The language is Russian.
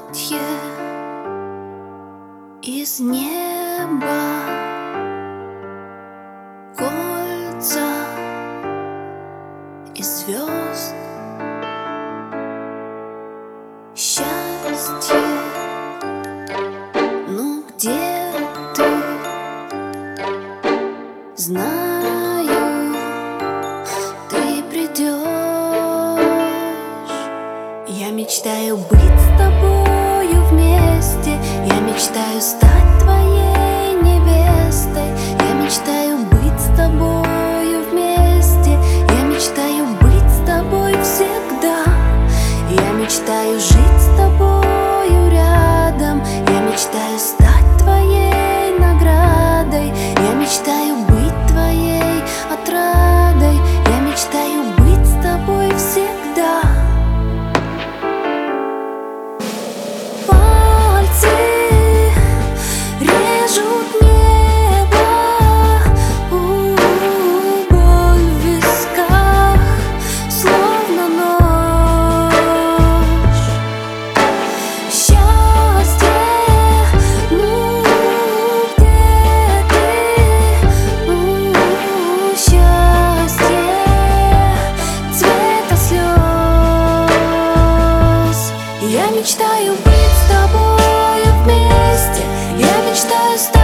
Счастье из неба, кольца из звезд. Счастье, ну где ты? Знаю, ты придешь. Я мечтаю быть с тобою вместе. Я мечтаю стать твоей невестой. Я мечтаю быть с тобою вместе. Я мечтаю быть с тобой всегда. Я мечтаю жить с тобою рядом. Я мечтаю стать твоей наградой. Я мечтаю быть твоей отрадой. Я мечтаю быть с тобой всегда. Пальцы режут небо, боль в висках, словно нож. Счастье, ну где ты? Счастье цвета слез. Я мечтаю быть с тобою вместе. Я мечтаю стать